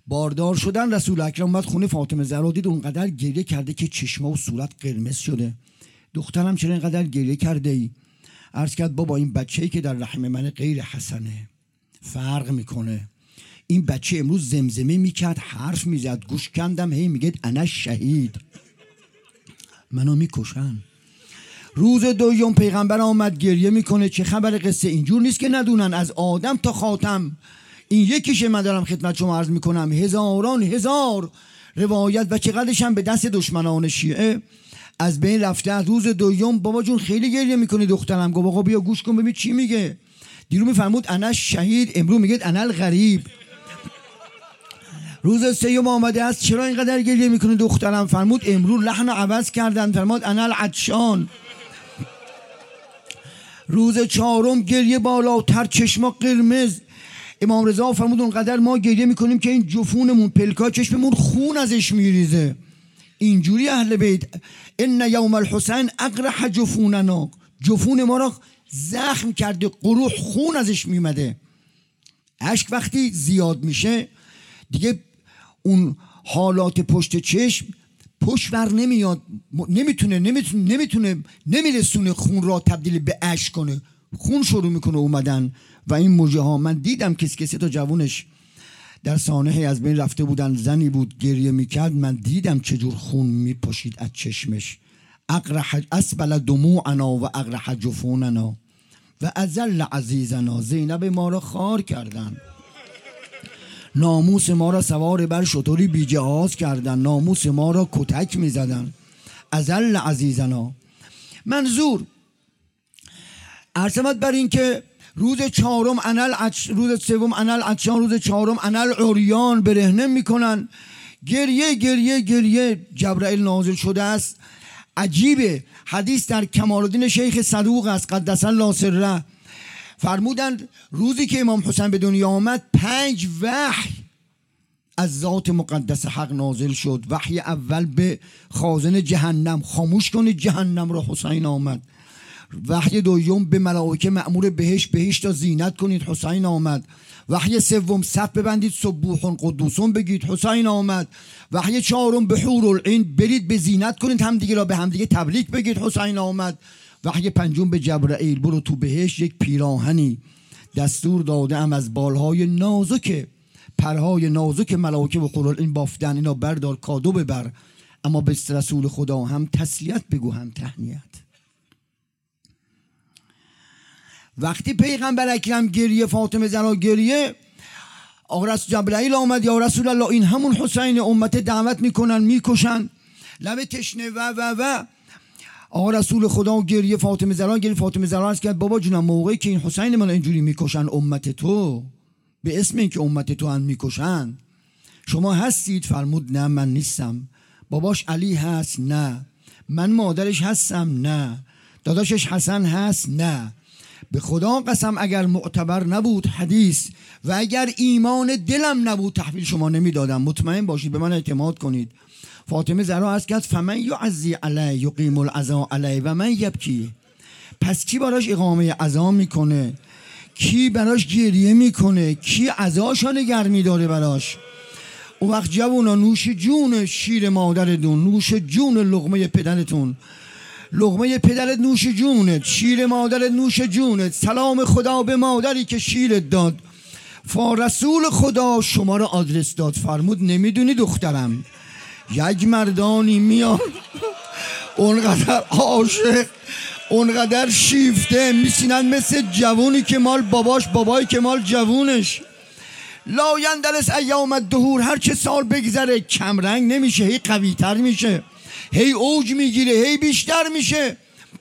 باردار شدن رسول اکرم اومد خونه فاطمه زهرا، دید اونقدر گریه کرده که چشمه و صورت قرمز شده. دخترم چرا اینقدر گریه کرده ای؟ عرض کرد بابا این بچه‌ای که در رحم من غیر حسنه، فرق میکنه. این بچه امروز زمزمه میکرد، حرف میزد، گوش کندم هی میگه انا شهید، منو میکشن. روز دوم پیغمبر آمد گریه میکنه، چه خبر قصه؟ اینجور نیست که ندونن، از آدم تا خاتم این یکیشه. من دارم خدمت شما عرض میکنم هزاران هزار روایت و چقدرش هم به دست دشمنان شیعه از بین رفته. از روز دوم بابا جون خیلی گریه میکنه. دخترم گفت آقا بیا گوش کن ببین چی میگه. دیرو میفرمود انا شهید، امروز میگه انا الغریب. روز سوم آمده است چرا اینقدر گریه میکنه دخترم؟ فرمود امروز لحن عوض کردن، فرمود انا العطشان. روز چهارم گریه بالاتر، چشما قرمز. امام رضا فرمود اونقدر ما گریه میکنیم که این جفونمون پلکا چشممون خون ازش میریزه. اینجوری اهل بیت ان یوم الحسین اقرح جفوننا، جفون ما را زخم کرده، قروح خون ازش میمده. اشک وقتی زیاد میشه دیگه اون حالات پشت چشم پشت ور نمیاد، نمیرسونه خون را تبدیل به اشک کنه، خون شروع میکنه اومدن. و این موجه ها من دیدم کسی تا جوونش در سانحه از بین رفته بودن، زنی بود گریه میکرد، من دیدم چجور خون میپاشید از چشمش. اقرح اسبل دموعنا و اقرح جفوننا و ازل عزیزنا، زینب ما را خار کردن، ناموس ما را سوار بر شطوری بی جهاز کردن، ناموس ما را کتک میزدن. ازل عزیزنا. منظور ارسمت بر این که روز چهارم روز سوم انل عطشان، روز چهارم انل عریان برهنه میکنن. گریه گریه گریه. جبرائیل نازل شده است. عجیبه، حدیث در کمالالدین شیخ صدوق است قدس الله سره، فرمودند روزی که امام حسین به دنیا آمد 5 وحی از ذات مقدس حق نازل شد. وحی اول به خازن جهنم، خاموش کنید جهنم را، حسین آمد. وحی دوم به ملائکه مأمور بهشت تا زینت کنید، حسین آمد. وحی سوم صف ببندید سبوح قدوسون بگید، حسین آمد. وحی چهارم به حور العین برید به زینت کنید همدیگه را، به همدیگه تبریک بگید، حسین آمد. وحی پنجم به جبرائیل برو تو بهشت یک پیراهنی دستور داده ام از بالهای نازک، پرهای نازک ملائکه و قرآن بافتن، اینا بردار کادو ببر، اما به رسول خدا هم تسلیت بگو هم تهنیت. وقتی پیغمبر اکرم گریه، فاطمه زهرا گریه، آقا رسول جبرائیل آمد یا رسول الله این همون حسین امت دعوت میکنن میکشن، لب تشنه و آقا رسول خدا گریه، فاطمه زهرا گریه. فاطمه زهرا عرض کرد بابا جونم موقعی که این حسین من اینجوری میکشن امت تو، به اسم این که امت تو هم میکشن، شما هستید؟ فرمود نه من نیستم. باباش علی هست؟ نه. من مادرش هستم؟ نه. داداشش حسن هست؟ نه. به خدا قسم اگر معتبر نبود حدیث و اگر ایمان دلم نبود تحویل شما نمیدادم. مطمئن باشید، به من اعتماد کنید. فاطمه زهرا عرض کرد فمن یعزی علی یقیم العزا علی و من یبکی، پس کی براش اقامه عزا میکنه، کی براش گریه میکنه، کی عزاشو نگه میداره براش؟ اون وقت جوونا نوش جون شیر مادرتون، نوش جون لقمه پدرتون، لقمه پدرت نوش جونت، شیر مادرت نوش جونت. سلام خدا به مادری که شیرت داد. رسول خدا شما رو آدرس داد، فرمود نمیدونی دخترم یک مردانی میان اونقدر عاشق، اونقدر شیفته میسینن مثل جوونی که مال باباش، بابایی که مال جوونش. لا یندرس ایام الدهور، هر چه سال بگذره کمرنگ نمیشه، هی قوی تر میشه، هی اوج میگیره، هی بیشتر میشه.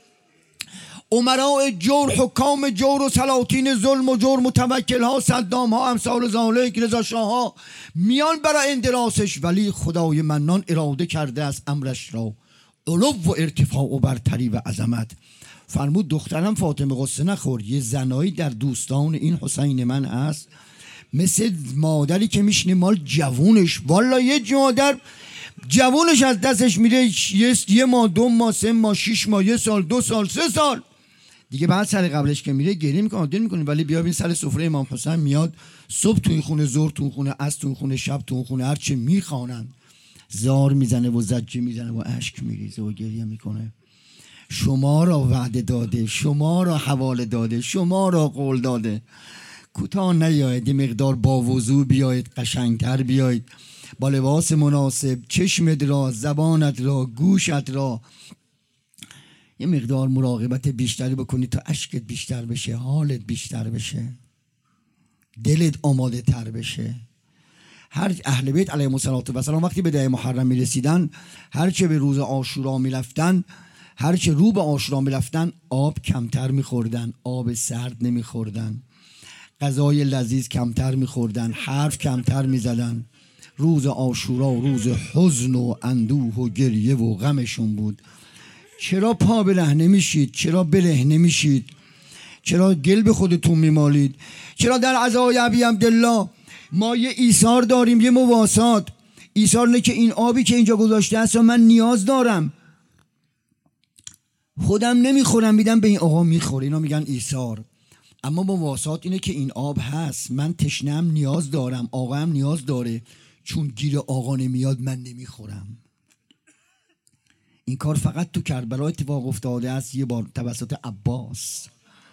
امراء جور، حکام جور و سلاطین ظلم و جور، متوکل ها، صدام ها، امثال ذالک، رضا شاه ها میان برای اندراسش، ولی خدای منان اراده کرده است امرش را علو و ارتفاع و برتری و عظمت. فرمود دخترم فاطمه قصه نخور، یه زنایی در دوستان این حسین من هست مثل مادری که میشنه مال جوونش، والا یه مادر جوونش از دستش میره، یه ماه، 2 ماه، 3 ماه، 6 ماه، 1 سال، 2 سال، 3 سال دیگه بعد سر قبلش که میره گریه میکنه دل میکنه، ولی بیا ببین سر سفره امام حسین میاد صبح تو این خونه، ظهر تو این خونه، عصر تو این خونه، شب تو این خونه، هر چه میخوانن زار میزنه و زجه میزنه و اشک میریزه و گریه میکنه. شما را وعده داده، شما را حواله داده، شما را قول داده. کوتاه نیاید، یه مقدار با وضو بیاید، قشنگتر بیاید، با لباس مناسب، چشمت را، زبانت را، گوشت را یه مقدار مراقبت بیشتری بکنی تا اشکت بیشتر بشه، حالت بیشتر بشه، دلت آماده تر بشه. هر اهل بیت علیهم السلام وقتی به 10 محرم میرسیدن، هر چه به روز عاشورا میرفتن، هر چه رو به عاشورا میرفتن، آب کمتر میخوردن، آب سرد نمیخوردن، غذای لذیذ کمتر میخوردن، حرف کمتر میزدن. روز عاشورا روز حزن و اندوه و گریه و غمشون بود. چرا پا بله نمیشید؟ چرا بله نمیشید؟ چرا گل به خودتون میمالید؟ چرا در عزای ابی عبدالله ما یه ایثار داریم، یه مواسات؟ ایثار نه که این آبی که اینجا گذاشته است من نیاز دارم، خودم نمیخورم، میدم به این آقا میخوره، اینا میگن ایثار. اما مواسات اینه که این آب هست، من تشنم نیاز دارم، آقا هم نیاز داره، چون گیر آقا نمیاد من نمیخورم. این کار فقط تو کربلا اتفاق افتاده است یه بار توسط عباس.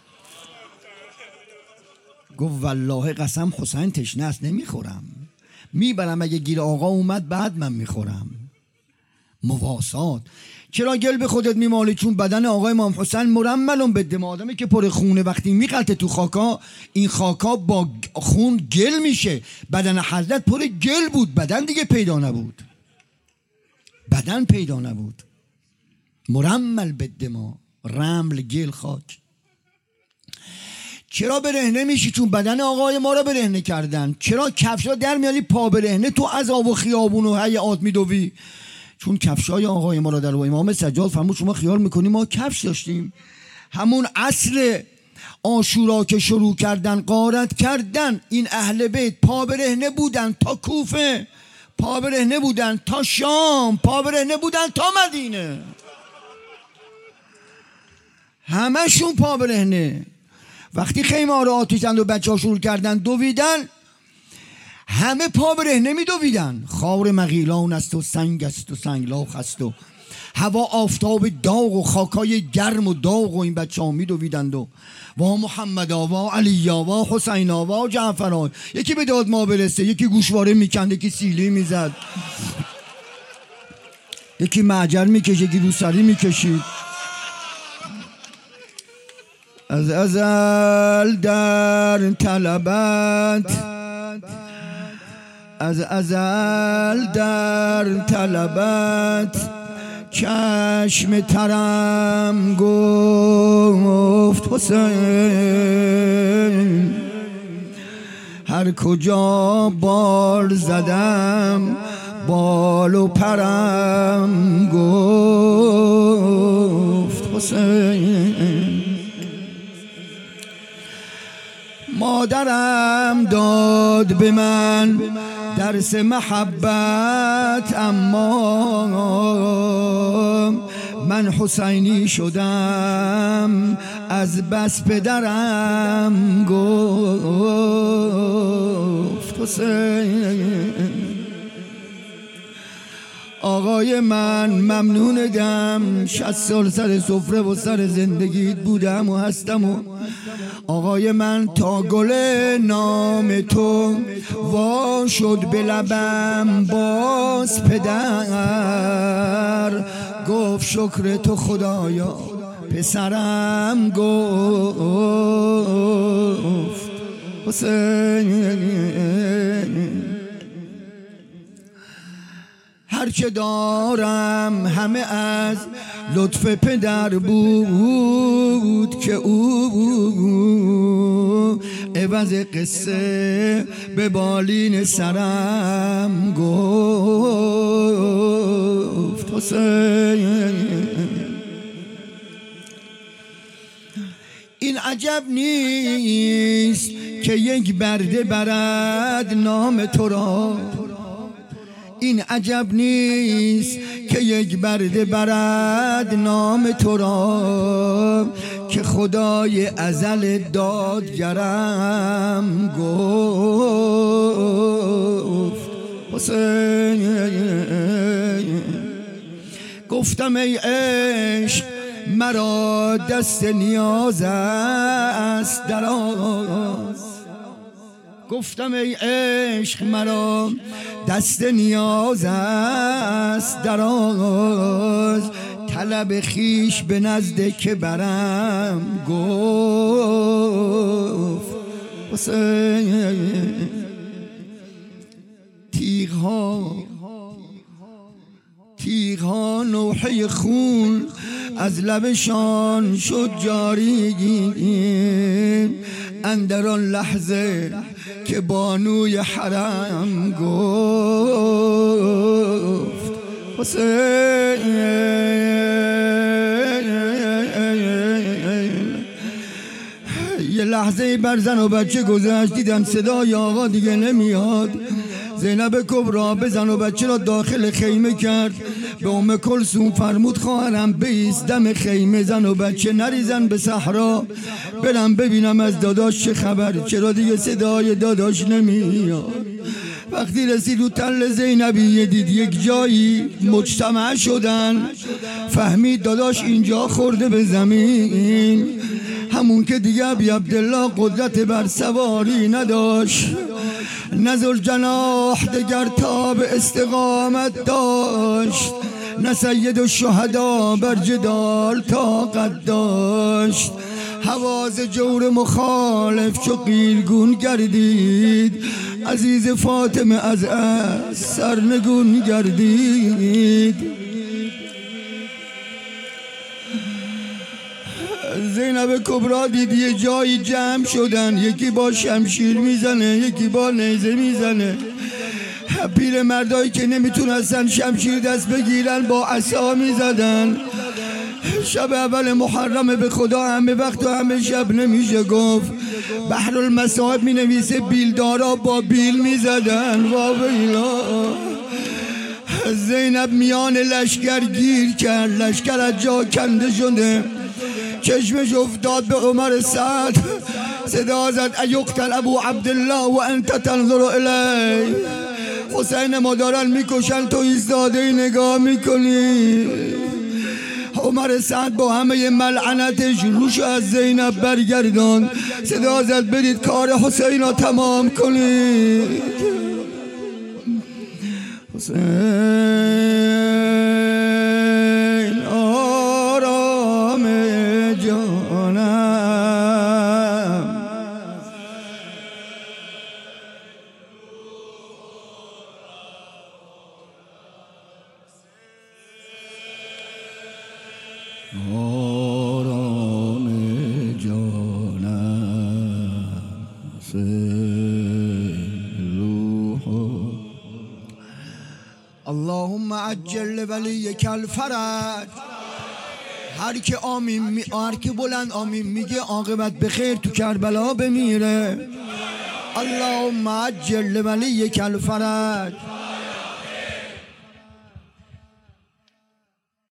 گفت والله قسم حسین تشنه است نمیخورم، میبرم اگه گیر آقا اومد بعد من میخورم. مواسات. چرا گل به خودت میمالی؟ چون بدن آقای امام حسین مرملون به دم، آدمی که پر خونه وقتی میقلته تو خاکا، این خاکا با خون گل میشه. بدن حضرت پر گل بود، بدن دیگه پیدا نبود، بدن پیدا نبود، مرمل به دم، رمل، گل، خاک. چرا برهنه میشی؟ چون بدن آقای ما را برهنه کردن. چرا کفشا در میاری پا برهنه تو عذاب و خیابون و حیات میدوی؟ چون کفشای آقای ما را در و امام سجاد فرمود شما خیال میکنی ما کفش داشتیم؟ همون عصر عاشورا که شروع کردن غارت کردن، این اهل بیت پا برهنه بودن تا کوفه، پا برهنه بودن تا شام، پا برهنه بودن تا مدینه، همشون پا برهنه. وقتی خیمه ها رو آتش زدند و بچه ها شروع کردن دویدن، همه پا برهنه می دویدن. خاور مغیلان است و سنگ است و سنگلاخ است و هوا آفتاب داغ و خاکای گرم و داغ و این بچه ها می دویدند و محمدا و علیا و حسینا و جعفران. یکی به داد ما برسه، یکی گوشواره میکند، یکی سیلی میزد، یکی معجر میکشه، یکی روسری میکشید. از ازل در طلبت، از ازل در طلبت، چشم ترم گفت حسین. هر کجا بال زدم بال و پرم گفت حسین. مادرم داد به من درس محبت، اما من حسینی شدم از بس پدرم گفت حسین. آقای من ممنون دم، 60 سال سر سفره و سر زندگیت بودم و هستم و آقای من تا گل نام تو وا شد به لبم باز پدر گفت شکر تو خدایا پسرم گفت حسین. هرچه دارم همه از لطف پدر بود که او عوض قصه به بالین سرم گفت حسین. این عجب نیست که یک برده برد نام تو را، این عجب نیست که یک برده برد نام تو را، که خدای ازل دادگرم گفت حسین گفتم ای عشق مرا دست نیاز است دراز گفتم ای عشق مرا دست نیاز است دراز طلب خیش به نزد که برم گفت حسین تیغ ها نوحه خون از لبشان شد جاری اندر آن لحظه که بانوی حرم گفت حسین یه لحظه بر زن و بچه گذشت دیدم صدای آقا دیگه نمیاد زینب کبرا به زن و بچه را داخل خیمه کرد به ام کلثوم فرمود خواهرم بایست دم خیمه زن و بچه نریزن به صحرا برم ببینم از داداش چه خبر چرا دیگه صدای داداش نمیاد وقتی رسید رو تل زینبیه دید یک جایی مجتمع شدن فهمید داداش اینجا خورده به زمین همون که دیگه ابی عبدالله قدرت بر سواری نداشت نه ذوالجناح دگر تاب استقامت داشت نه سید الشهدا بر جدال طاقت داشت حواس جور مخالف چو قیلگون گردید عزیز فاطمه از سرنگون گردید زینب کبرا دید یه جایی جمع شدن یکی با شمشیر میزنه یکی با نیزه میزنه پیر مردایی که نمیتونستن شمشیر دست بگیرن با عصا میزدن شب اول محرم به خدا همه وقت و همه شب نمیشه گفت بحر المصائب می نویسه بیلدارا با بیل میزدن واویلا زینب میان لشکر گیر کرد لشکر از جا کنده شده چشمش افتاد به عمر سعد صدا زد ایقتل ابو عبدالله و انت تنظر الی حسین ما دارن میکشن تو ایستاده نگاه میکنی عمر سعد با همه ملعنتش روش از زینب برگردان صدا زد برید کار حسین را تمام کنید حسین آرام جانم آرام جانم اللهم عجل ولیک الفرج هر که بلند آمین میگه عاقبت به خیر تو کربلا بمیره اللهم عجل ولیک الفرج